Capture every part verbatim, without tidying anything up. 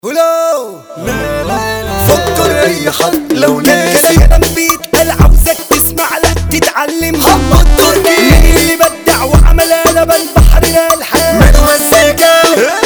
ولو لا لا لا فكر اي حد لو ناسي كلام بيتقال عاوزك تسمع لا تتعلم. حمد تركي مين اللي بدع وعمل قلبان بحرنا الحال من وزيكا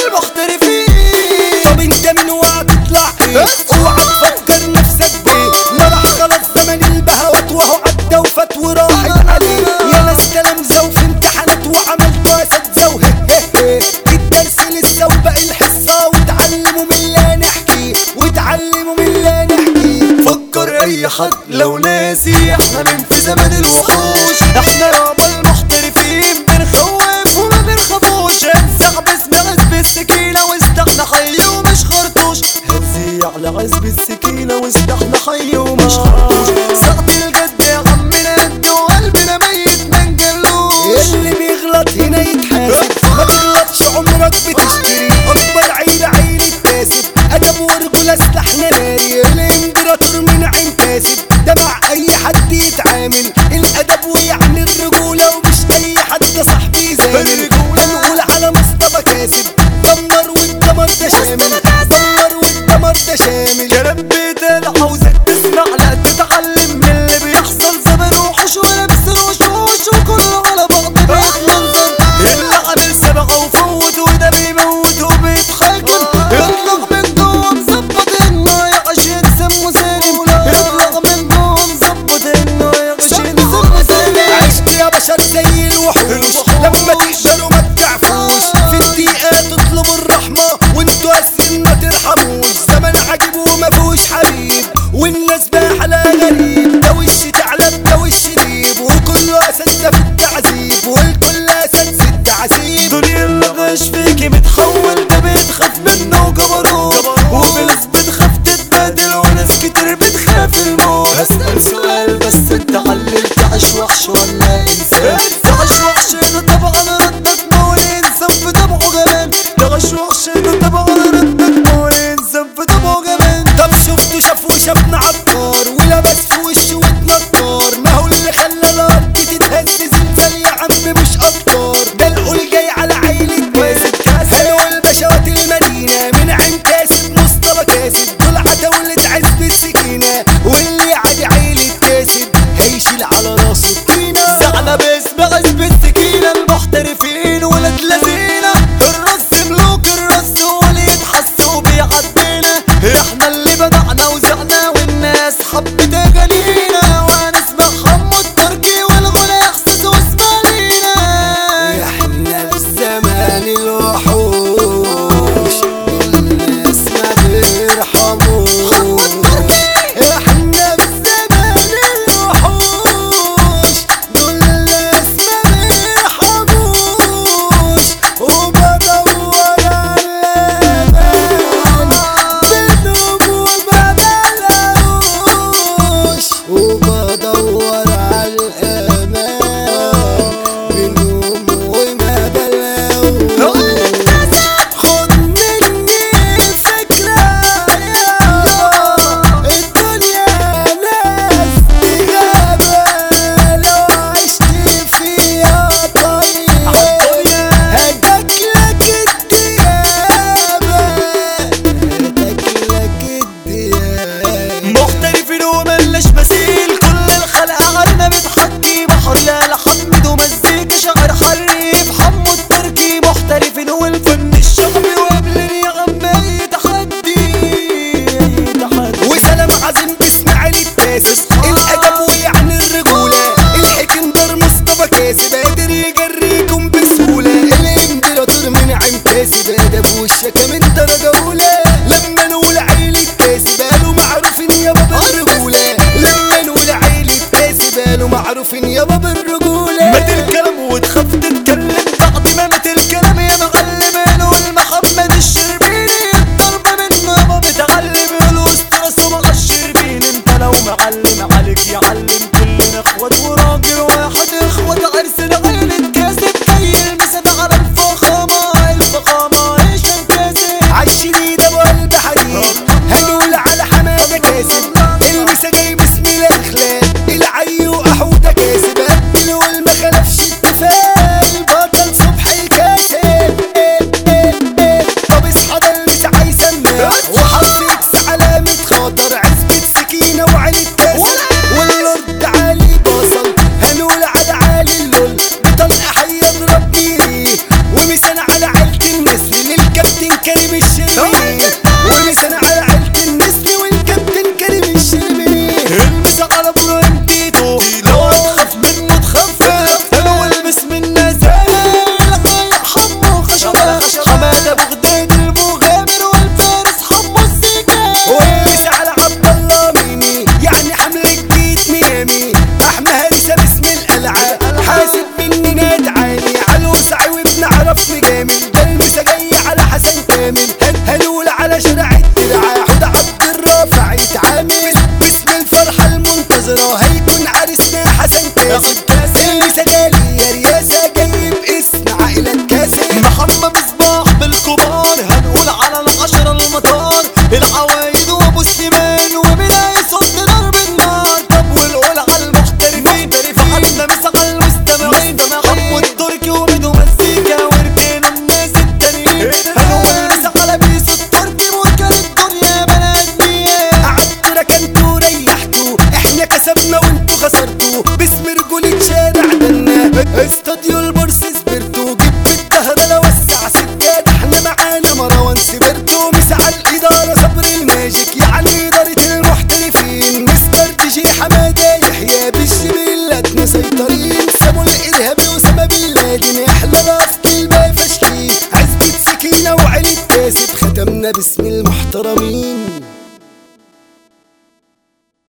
المحترفين. طب انت من وهتطلع ايه؟ اوعى تفكر نفسك بيه، ما راح خلاص زمن البهوات وهو عدى وفات وراحت عليه. يا ناس كلام زو في امتحانات وعملتوا اساتذه وههه الدرس لسه وباقي الحصه، وتعلموا من اللي نحكي وتعلموا من اللي نحكي. فكر اي حد لو ناسي احنا من في زمن الوحوش. احنا يابا المحترفين بنخوف وما بنخافوش، انسحب اسم عزب السكينة واستحنا حي ومش خرطوش. هتزي على عزب السكينة واستحنا حي ومش خرطوش. ساعة الجد يا عمنا قد وقلبنا ميت ما نجلوش. اللي بيغلط هنا يتحاسب، ما تغلطش عمرك بتشتري. اكبر عيلة عيلة كاسب، ادب ورجولة سلاحنا ناري. الامبراطور من عين كاسب، ده مع اي حد يتعامل. الادب ويعني الرجولة ومش اي حد صاحبي زامل. هنقول على مصطفى كاسب، دمر والدمر ده شامل. دمر والدمر ده شامل. كلام بيتقال عاوزك تسمع لا تتعلم من اللي بيحصل. زمن وحش ولابس الوشوش وكله على بعض بيتمنظر. اللي عامل سبقه وفوت وده بيموت وبيتحاكم. يطلع من جوه مظبط انه يعيش ينسم مسالم. يطلع من جوه مظبط انه يعيش ينسم مسالم. عشت يا بشر زي الوحوش، لما تقدروا ما تضعفوش. في الدقيقة تطلبوا الرحمة وانتوا اسفين ما ترحموش. زمن عجيب وما فيهوش حبيب، والناس باحلى غريب. ده وش تعلب ده وش ديب، وكله اساتذة في التعذيب، والكل اساتذة التعذيب. الدنيا اللي غاش فيكي بتحول، ده بتخاف منه وجبروت. وفي ناس بتخاف تتبادل وناس كتير بتخاف الموت. هسأل سؤال بس انت علل، تعيش وحش ولا انسان؟ تعيش وحش ده طبعا ردك مول انسان في طبعه جمال. تعيش وحش ده طبعا ردك مول انسان في البورس